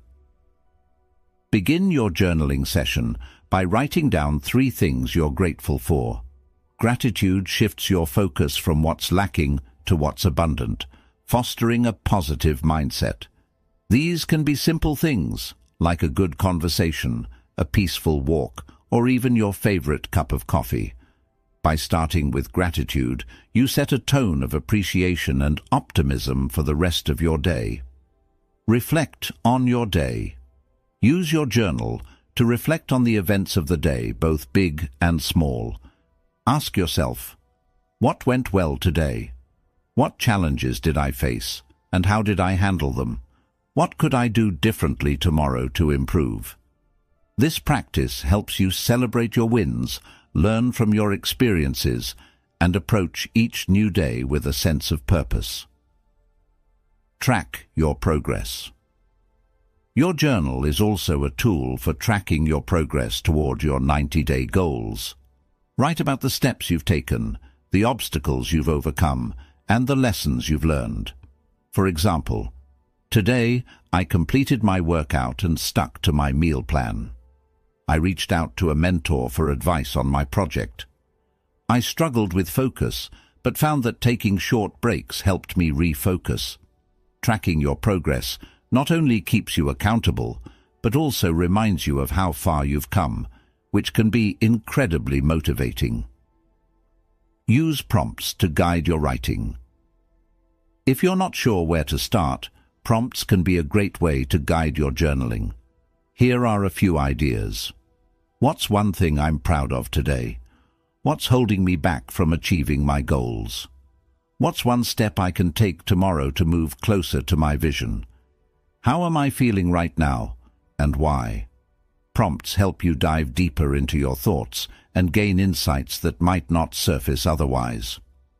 Begin your journaling session by writing down three things you're grateful for. Gratitude shifts your focus from what's lacking to what's abundant, fostering a positive mindset. These can be simple things, like a good conversation, a peaceful walk, or even your favorite cup of coffee. By starting with gratitude, you set a tone of appreciation and optimism for the rest of your day. Reflect on your day. Use your journal to reflect on the events of the day, both big and small. Ask yourself, what went well today? What challenges did I face, and how did I handle them? What could I do differently tomorrow to improve? This practice helps you celebrate your wins, learn from your experiences, and approach each new day with a sense of purpose. Track your progress. Your journal is also a tool for tracking your progress toward your ninety-day goals. Write about the steps you've taken, the obstacles you've overcome, and the lessons you've learned. For example, today I completed my workout and stuck to my meal plan. I reached out to a mentor for advice on my project. I struggled with focus, but found that taking short breaks helped me refocus. Tracking your progress not only keeps you accountable, but also reminds you of how far you've come, which can be incredibly motivating. Use prompts to guide your writing. If you're not sure where to start, prompts can be a great way to guide your journaling. Here are a few ideas. What's one thing I'm proud of today? What's holding me back from achieving my goals? What's one step I can take tomorrow to move closer to my vision? How am I feeling right now, and why? Prompts help you dive deeper into your thoughts and gain insights that might not surface otherwise.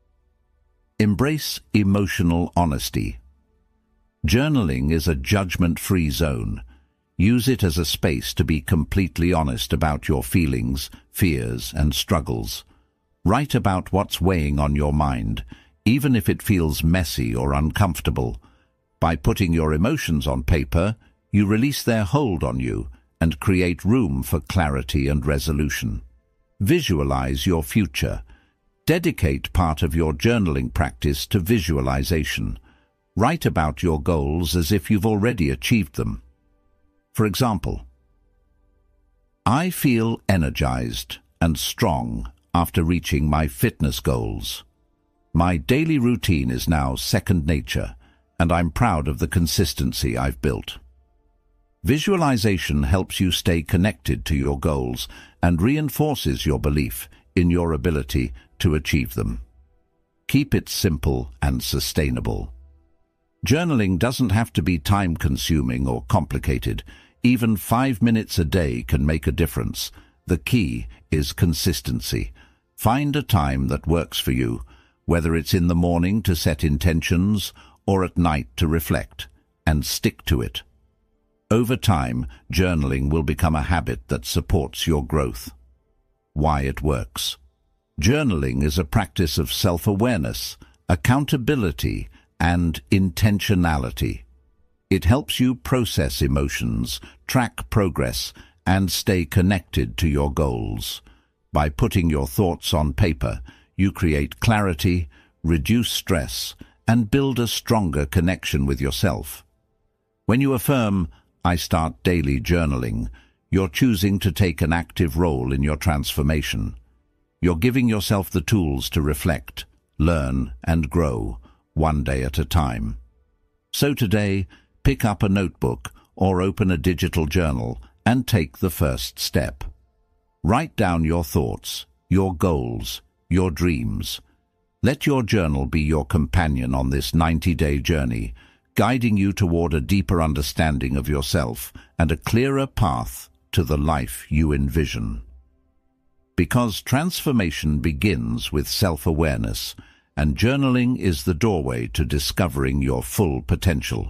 Embrace emotional honesty. Journaling is a judgment-free zone. Use it as a space to be completely honest about your feelings, fears, and struggles. Write about what's weighing on your mind, even if it feels messy or uncomfortable. By putting your emotions on paper, you release their hold on you and create room for clarity and resolution. Visualize your future. Dedicate part of your journaling practice to visualization. Write about your goals as if you've already achieved them. For example, I feel energized and strong after reaching my fitness goals. My daily routine is now second nature, and I'm proud of the consistency I've built. Visualization helps you stay connected to your goals and reinforces your belief in your ability to achieve them. Keep it simple and sustainable. Journaling doesn't have to be time-consuming or complicated. Even five minutes a day can make a difference. The key is consistency. Find a time that works for you, whether it's in the morning to set intentions or at night to reflect, and stick to it. Over time, journaling will become a habit that supports your growth. Why it works. Journaling is a practice of self-awareness, accountability, and intentionality. It helps you process emotions, track progress, and stay connected to your goals. By putting your thoughts on paper, you create clarity, reduce stress, and build a stronger connection with yourself. When you affirm, I start daily journaling, you're choosing to take an active role in your transformation. You're giving yourself the tools to reflect, learn, and grow, one day at a time. So today, pick up a notebook or open a digital journal and take the first step. Write down your thoughts, your goals, your dreams. Let your journal be your companion on this ninety-day journey, guiding you toward a deeper understanding of yourself and a clearer path to the life you envision. Because transformation begins with self-awareness, and journaling is the doorway to discovering your full potential.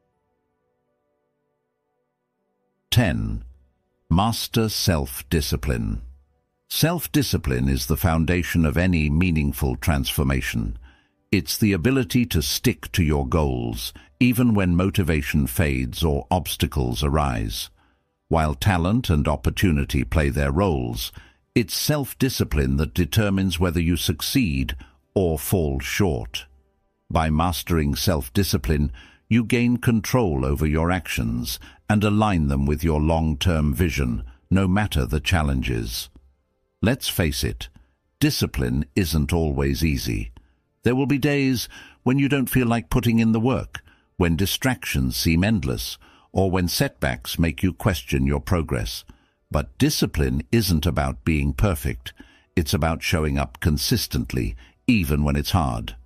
ten. Master self-discipline. Self-discipline is the foundation of any meaningful transformation. It's the ability to stick to your goals, even when motivation fades or obstacles arise. While talent and opportunity play their roles, it's self-discipline that determines whether you succeed or fall short. By mastering self-discipline, you gain control over your actions and align them with your long-term vision, no matter the challenges. Let's face it, discipline isn't always easy. There will be days when you don't feel like putting in the work, when distractions seem endless, or when setbacks make you question your progress. But discipline isn't about being perfect. It's about showing up consistently, even when it's hard.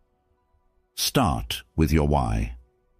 Start with your why.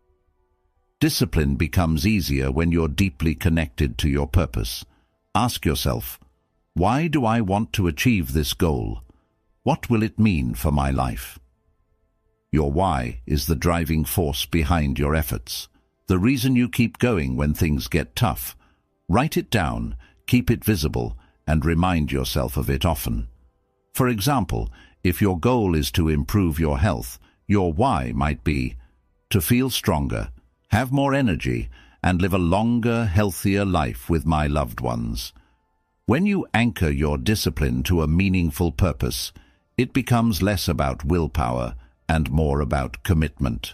Discipline becomes easier when you're deeply connected to your purpose. Ask yourself, why do I want to achieve this goal? What will it mean for my life? Your why is the driving force behind your efforts, the reason you keep going when things get tough. Write it down, keep it visible, and remind yourself of it often. For example, if your goal is to improve your health, your why might be to feel stronger, have more energy, and live a longer, healthier life with my loved ones. When you anchor your discipline to a meaningful purpose, it becomes less about willpower and more about commitment.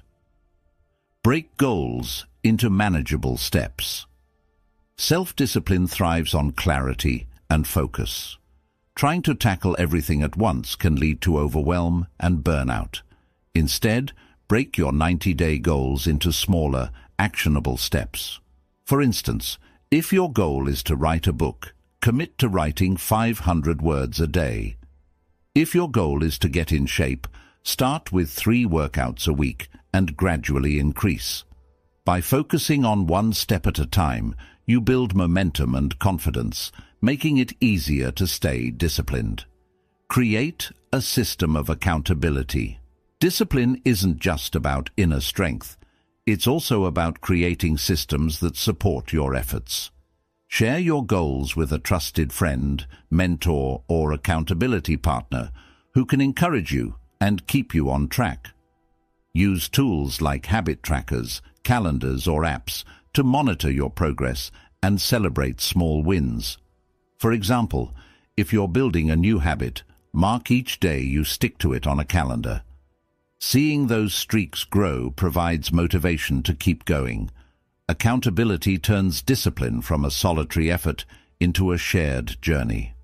Break goals into manageable steps. Self-discipline thrives on clarity and focus. Trying to tackle everything at once can lead to overwhelm and burnout. Instead, break your ninety-day goals into smaller, actionable steps. For instance, if your goal is to write a book, commit to writing five hundred words a day. If your goal is to get in shape, start with three workouts a week and gradually increase. By focusing on one step at a time, you build momentum and confidence, making it easier to stay disciplined. Create a system of accountability. Discipline isn't just about inner strength. It's also about creating systems that support your efforts. Share your goals with a trusted friend, mentor, or accountability partner who can encourage you and keep you on track. Use tools like habit trackers, calendars, or apps to monitor your progress and celebrate small wins. For example, if you're building a new habit, mark each day you stick to it on a calendar. Seeing those streaks grow provides motivation to keep going. Accountability turns discipline from a solitary effort into a shared journey.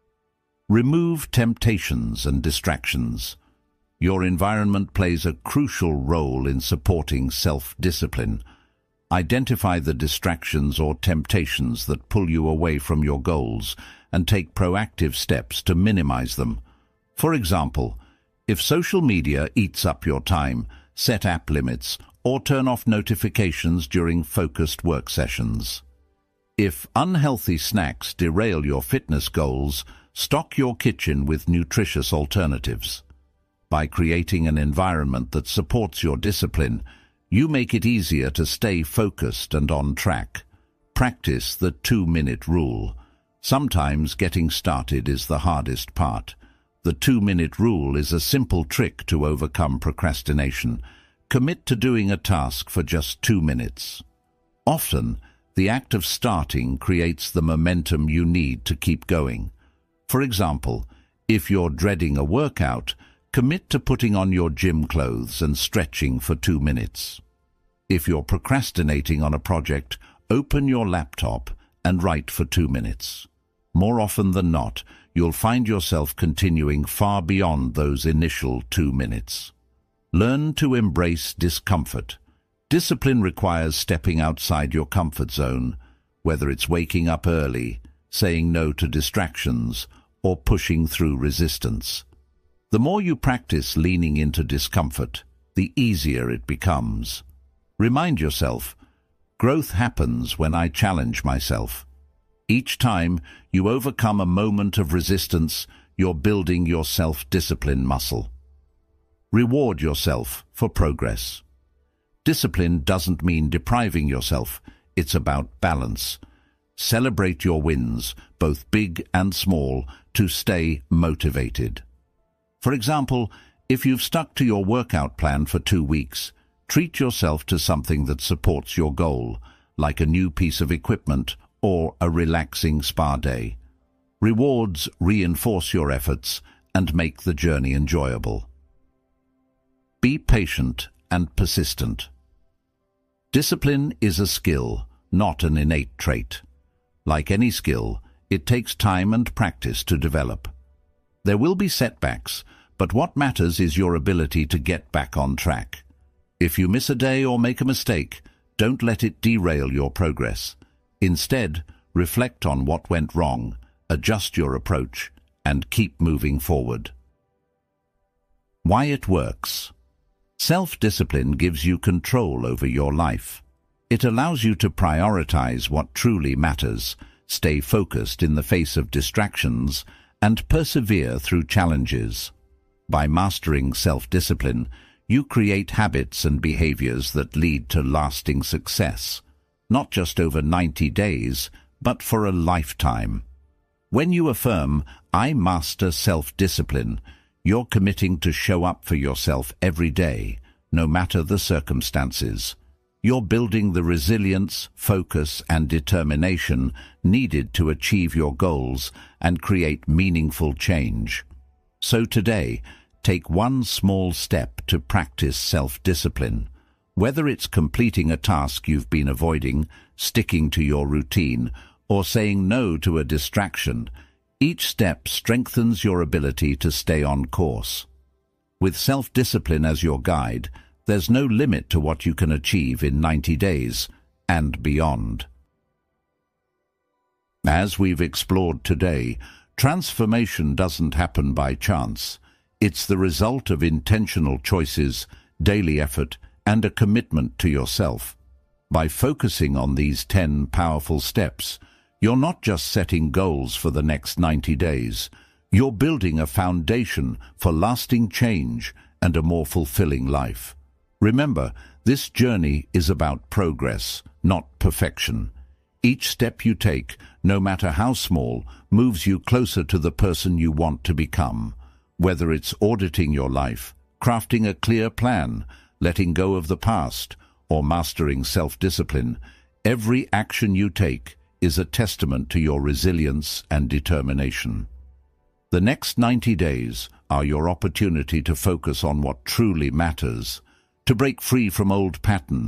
Remove temptations and distractions. Your environment plays a crucial role in supporting self-discipline. Identify the distractions or temptations that pull you away from your goals and take proactive steps to minimize them. For example, if social media eats up your time, set app limits or turn off notifications during focused work sessions. If unhealthy snacks derail your fitness goals, stock your kitchen with nutritious alternatives. By creating an environment that supports your discipline, you make it easier to stay focused and on track. Practice the two-minute rule. Sometimes getting started is the hardest part. The two-minute rule is a simple trick to overcome procrastination. Commit to doing a task for just two minutes. Often, the act of starting creates the momentum you need to keep going. For example, if you're dreading a workout, commit to putting on your gym clothes and stretching for two minutes. If you're procrastinating on a project, open your laptop and write for two minutes. More often than not, you'll find yourself continuing far beyond those initial two minutes. Learn to embrace discomfort. Discipline requires stepping outside your comfort zone, whether it's waking up early, saying no to distractions, or pushing through resistance. The more you practice leaning into discomfort, the easier it becomes. Remind yourself, growth happens when I challenge myself. Each time you overcome a moment of resistance, you're building your self-discipline muscle. Reward yourself for progress. Discipline doesn't mean depriving yourself, it's about balance. Celebrate your wins, both big and small, to stay motivated. For example, if you've stuck to your workout plan for two weeks, treat yourself to something that supports your goal, like a new piece of equipment or a relaxing spa day. Rewards reinforce your efforts and make the journey enjoyable. Be patient and persistent. Discipline is a skill, not an innate trait. Like any skill, it takes time and practice to develop. There will be setbacks, but what matters is your ability to get back on track. If you miss a day or make a mistake, don't let it derail your progress. Instead, reflect on what went wrong, adjust your approach, and keep moving forward. Why it works. Self-discipline gives you control over your life. It allows you to prioritize what truly matters, stay focused in the face of distractions, and persevere through challenges. By mastering self-discipline, you create habits and behaviors that lead to lasting success, not just over ninety days, but for a lifetime. When you affirm, "I master self-discipline," you're committing to show up for yourself every day, no matter the circumstances. You're building the resilience, focus, and determination needed to achieve your goals and create meaningful change. So today, take one small step to practice self-discipline. Whether it's completing a task you've been avoiding, sticking to your routine, or saying no to a distraction, each step strengthens your ability to stay on course. With self-discipline as your guide, there's no limit to what you can achieve in ninety days and beyond. As we've explored today, transformation doesn't happen by chance. It's the result of intentional choices, daily effort, and a commitment to yourself. By focusing on these ten powerful steps, you're not just setting goals for the next ninety days. You're building a foundation for lasting change and a more fulfilling life. Remember, this journey is about progress, not perfection. Each step you take, no matter how small, moves you closer to the person you want to become. Whether it's auditing your life, crafting a clear plan, letting go of the past, or mastering self-discipline, every action you take is a testament to your resilience and determination. The next ninety days are your opportunity to focus on what truly matters, to break free from old patterns,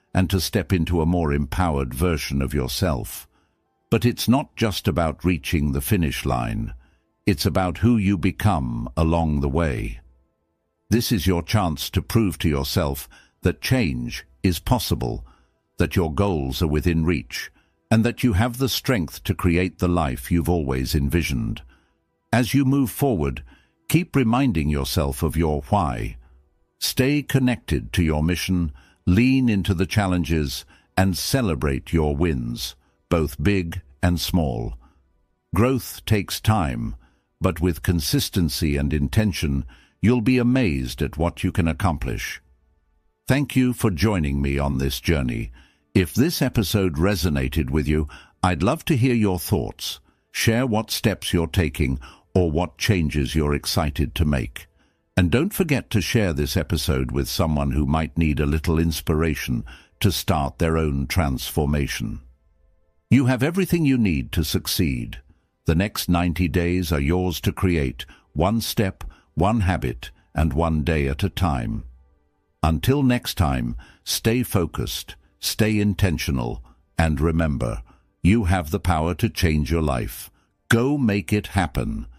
and to step into a more empowered version of yourself. But it's not just about reaching the finish line. It's about who you become along the way. This is your chance to prove to yourself that change is possible, that your goals are within reach, and that you have the strength to create the life you've always envisioned. As you move forward, keep reminding yourself of your why. Stay connected to your mission, lean into the challenges, and celebrate your wins, both big and small. Growth takes time, but with consistency and intention, you'll be amazed at what you can accomplish. Thank you for joining me on this journey. If this episode resonated with you, I'd love to hear your thoughts. Share what steps you're taking or what changes you're excited to make. And don't forget to share this episode with someone who might need a little inspiration to start their own transformation. You have everything you need to succeed. The next ninety days are yours to create, one step, one habit, and one day at a time. Until next time, stay focused, stay intentional, and remember, you have the power to change your life. Go make it happen.